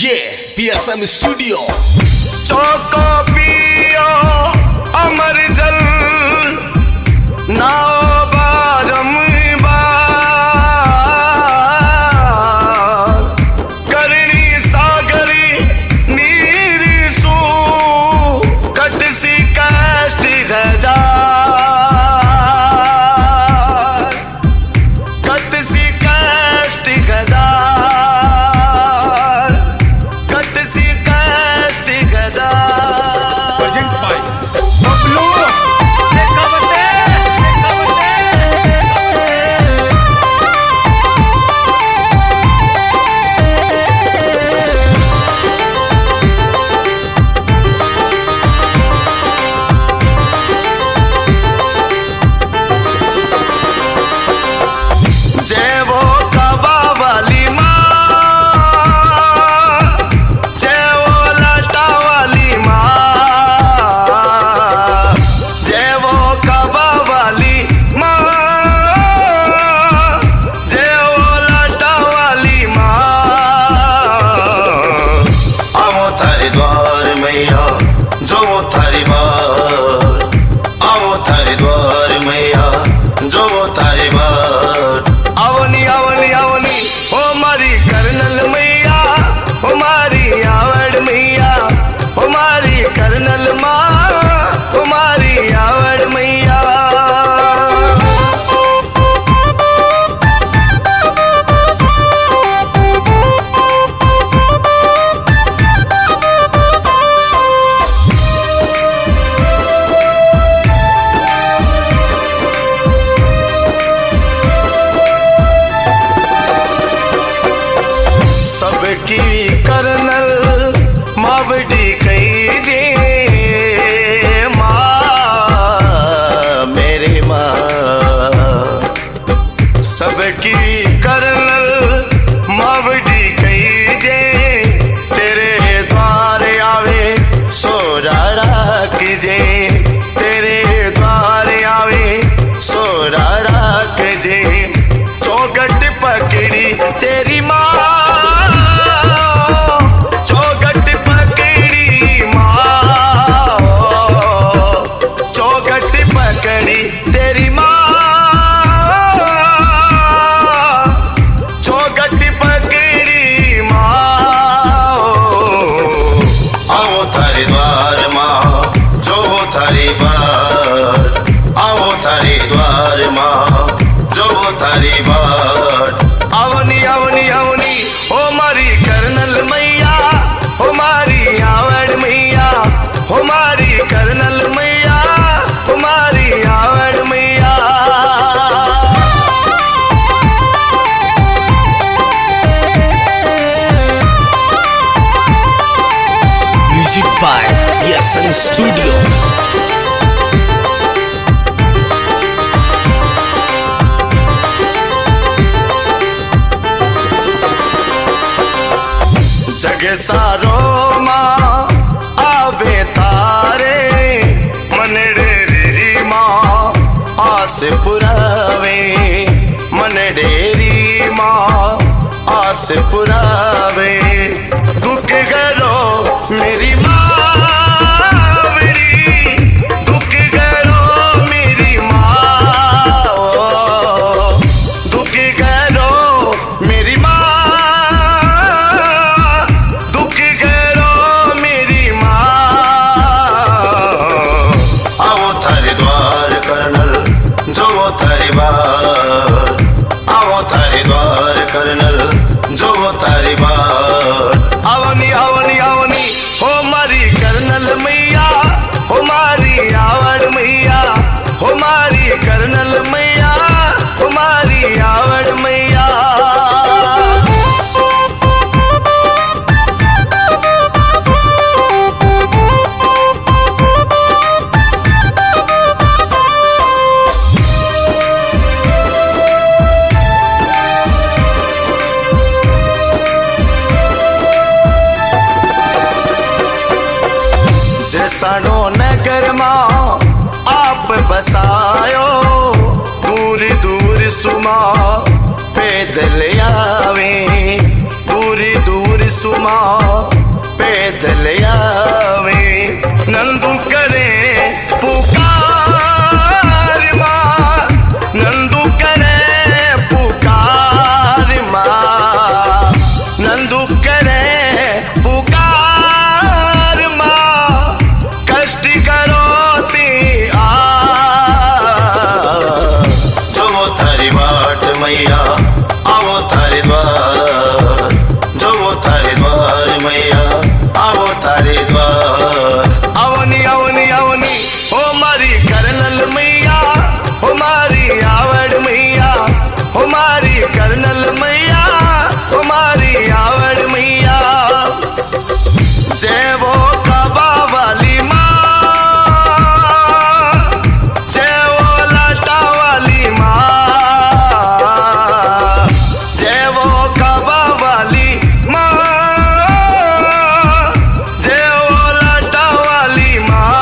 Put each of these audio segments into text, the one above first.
ये PSM studio. चौको पियो अमर जल नाओ बारंबार करनी सागरी नीर सू कटसी कष्ट हजार कटसी कष्ट हजार कटसी कष्ट हजार। प्रेजेंट बाय बबलू जय वो काबा वाली माँ, जय वो लाटा वाली माँ, जय वो काबा वाली माँ, जय वो लाटा वाली माँ। आओ थारे द्वार मैया जो थारी बार, आओ थारे द्वार मैया जो थारी बार। आवनी आवनी आवनी ओ मारी कर्नल मैया, ओ मारी आवड़ मैया, ओ मारी कर्नल माँ, ओ मारी आवड़ मैया। सबकी कर्नल मावड़ी कही जे माँ मेरी माँ। सबकी कर्नल मावड़ी कही जे तेरे द्वार आवे सोरा राख जे, तेरे द्वार आवे सोरा राख जे। चौगट पकड़ी तेरी माँ, चौगट पकड़ी माँ, चौगट पकड़ी तेरी माँ, चौगट पकड़ी माँ। आओ थारे द्वार माँ जो थारी बार, आओ थारे द्वार माँ जो थारी बार। आवनी आवनी आवनी ओ मारी कर्नल मैया, ओ मारी आवड़ मैया, ओ मारी कर्नल मैया, ओ मारी आवड़ मैया। Music by PSM studio. जग सारो माँ आवे तारे मन डेरी माँ आस पुरावे, मन डेरी माँ आस पुरावे। दुख करो मेरी मावड़ी, दुख करो मेरी माँ, दुख करो मेरी माँ, दुख करो मेरी माँ। आओ थारे द्वार कर्नल जो थारी बार, आओ थारे द्वार कर्नल जो थारी बार। आवनी आवनी आवनी हो मारी कर्नल मैया, हो मारी आवड़ मैया, हो मारी कर्नल मैया, हो मारी आवड़ मैया। जैसानो नगर माँ आप बसायो, दूर दूर सुमा पैदल आवे, दूर दूर सुमा पैदल आवे नंदू करे पुकार माँ नंदू करे पुकार माँ नंदू करे पुकार माँ कष्ट करो ती जो वो थारी बाट मैया आओ थारे द्वार जो वो थारे द्वार मैया आओ थारे द्वार आवनी आवनी आवनी हो मारी कर्नल मैया हो मारी आवड़ मैया हो मारी कर्नल मैया हो मारी आवड़ मैया जय वो काबा वाली माँ जय वो लाटा वाली माँ जय वो काबा वाली माँ जय वो लाटा वाली माँ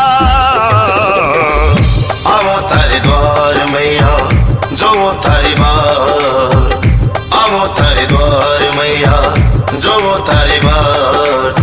आओ थारे द्वार मैया जो वो थारी बार आओ थारे द्वार मैया जो वो थारी बार